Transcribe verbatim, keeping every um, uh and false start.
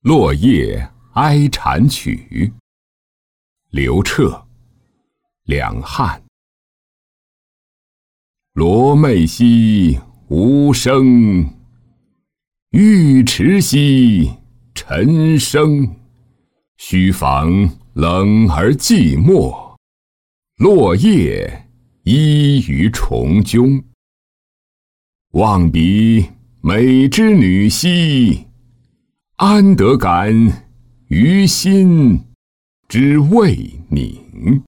落叶哀蝉曲。刘彻，两汉。罗袂兮无声，玉池兮沉声。须防冷而寂寞，落叶依于重扃。望彼美之女兮，安得感于心之未宁。